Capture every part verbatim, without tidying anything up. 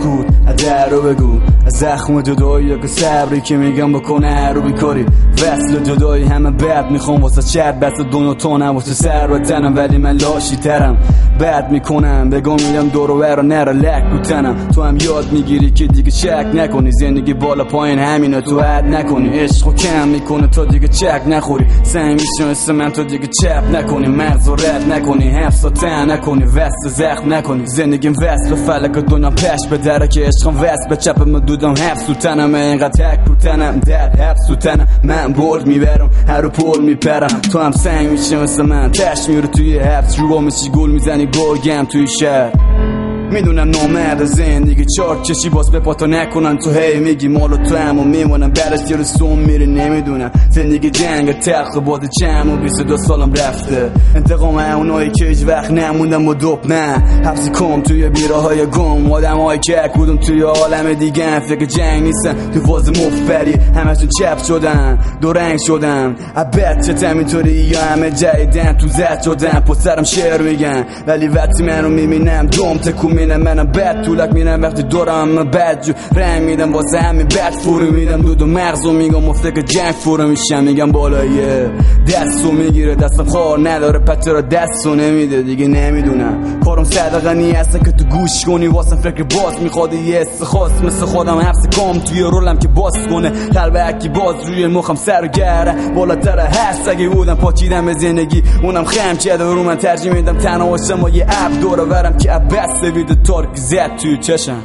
سکوت در رو بگو، از زخم جدایی که صبری که میگم بکنه رو بیکاری. وصل جدایی همه بد میخوام واسه چرد بس دنیا تونم واسه سر و تنم، ولی من لاشی ترم بد میکنم بگم میدم دور و بر نره لک بوتنم. تو هم یاد میگیری که دیگه شک نکنی، زندگی بالا پایین همینه تو حد نکنی. عشقو کم میکنه تا دیگه چک نخوری، سنگ میشه مثل من تا دیگه چپ نکنی. مرز و رد نکنی، حفظ و تن نکنی، وصل زخم نکنی. زندگیم وصل فلک دنیا پش به دره که عشقم وصل به چپ مدودم حفظ و تنم. اینقدر تک رو تنم در حفظ و تنم، من برد میبرم هر رو پول میپرم. تو هم سنگ میشه مثل من تش میره توی حفظ، رو میشی گل میزنی گرگم توی شهر. میدونم نامرد زندگی چارک چشی باز به پاتا نکنن، تو هی میگی مالو تو همو میمونم برش یه رسوم میره. نمیدونم زندگی جنگ تلخ باز چم و بیست دو سالم رفته. انتقام اونایی که هیچ وقت نموندم و دوب نه حبسی کم توی بیره های گم. آدم هایی که کدوم توی عالم دیگه فکر جنگ نیستن، تو فاز مفبری همشون چپ شدن دو رنگ شدن. عبد چتم اینطوری یا همه جایدن تو زد شدن پس سرم شعر میگن، ولی وقتی منو میبینم دوم تکو میدم. منم بد طولک میرم وقتی دورم بد جو رنگ میدم واسه همین بد فرو میدم. دود و مغزو میگم مفتک جنگ فرو میشم. میگم بالایه دستو میگیره دستم خار نداره پته را دستو نمیده. دیگه نمیدونم کارم صدقه نیسته که تو گوش کنی واسه فکر باز میخواد یه حس خاص مثل خودم حبس کام توی رولم که باز کنه. قلب اکی باز روی مخم سر گره بالاتر هست اگه بودم پاچیدم به زندگی اونم خم کرده رو من ترجیح میدم تنها باشم و یه عب دوره ورم که عبست وید تارک زد توی چشم.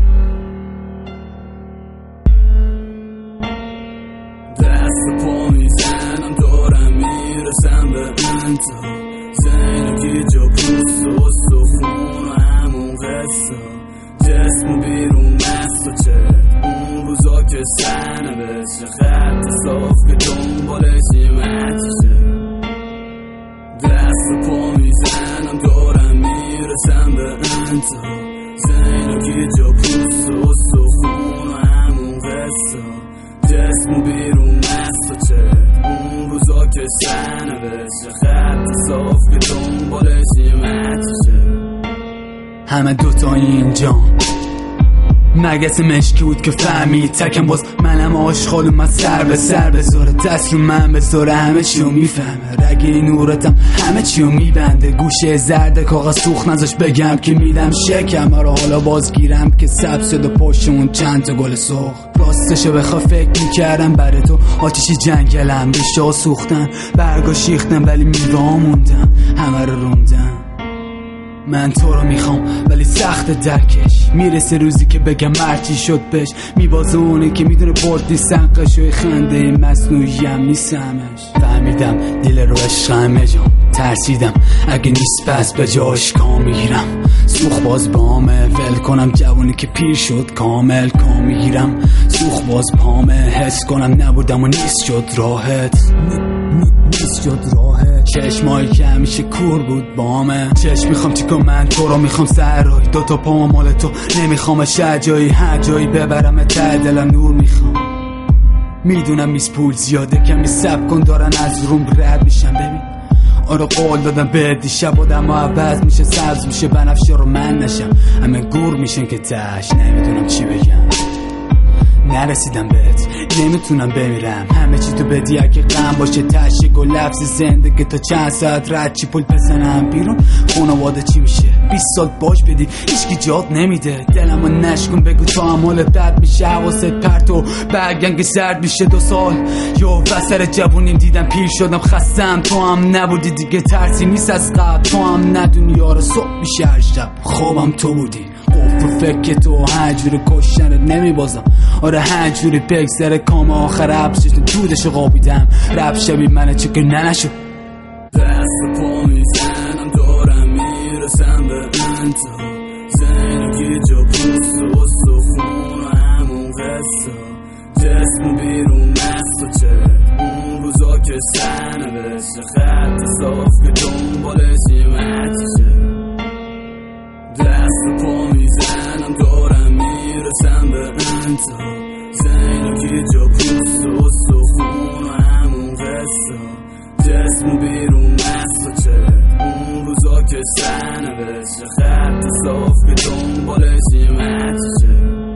دست پا میزنم دارم میرسم به انتا، زندگی جا پوست و سخون و همون قصه. جسم بیرون مست و چه اون روزا که سنه بشه خط صاف که دنبالش متشه. دست پا میزنم دارم میرسم به انتا، زندگی جا پوست و سخون و همون قصه. جسم بیرون مست و چه اون روزا که سنه بشه خط صاف که دنبالش متشه. همه دوتا اینجا مگس مشکی بود که فهمید تکم باز منم آشغال من سر به سر بذاره دست رو من بذاره همه چیو میفهمه. رگ نورتم همه چیو میبنده، گوشه زرد کاغذ سوخت نزاش بگم که میدم شکم رو حالا بازگیرم که سبز شده پشتمون چند تا گل سرخ. راستشو بخوا فکر میکردم برای تو آتیشی جنگلم ریشه ها سوختن برگا شیختم ولی میوه ها موندم همه رو روندم. من تو رو میخوام ولی سخت درکش، میرسه روزی که بگم مرچی شد بش. میبازه اونه که میدونه بردی سنقش و خنده این مصنوعی هم نیستمش. فهمیدم دیل رو عشقمه جام ترسیدم اگه نیست پس به جاش کام میگیرم. سوخ باز بامه ول کنم جوانی که پیر شد کامل کام میگیرم. سوخ باز پامه حس کنم نبودم و نیست شد راحت نیست شد راحت. چشمایی که همیشه کور بود بامه چشم میخوام چیکو من تو رو میخوام سر روی دوتا پا مال تو نمیخوام شهر جایی هر جایی ببرم ته دلم نور میخوام. میدونم میز پول زیاده کمی سب کن دارن از روم رد میشن. ببین آره قول دادم به دیشب آدم ها عوض میشه سبز میشه بنفشه رو من نشم. همه گور میشن که تش نمیدونم چی بگم. نرسیدم بهت نمیتونم بمیرم همه چی تو بدی اگه غم باشه تشک و لفظ زندگی تا چند ساعت رد چی پول بزنم بیرون خانواده چی میشه بیست سال باش بدی هیچکی جات نمیده. دلمو نشکن بگو تا هم حالت بد میشه حواست پرت و برگنگ زرد میشه. دو سال یا وسر جوونیم دیدم پیر شدم خستم تو هم نبودی دیگه ترسی نیست از قبل. تو هم ندونی یارو صبح میشه هر شب خوابم تو بودی قفل فکر تو هنجوری کشنت نمیبازم. آره هنجوری بگذره کام آخر عبشش دودشو قابیدم رب شبی منه چه که ننشو. دست پا میزنم دارم میرسم به انتا، زندگی جا پوست و سخون و همون قصه. جسم بیرون مست و چه اون روزا که سنه بشه خط صاف که دنبالش متشه. دست پا میزنم دارم میرسم به انتا، زندگی جا پوست و سخون و همون قصه. جسم بیرون مست و چه اون روزا که سر نوشته خط صاف که دنبالشیم هرچیشه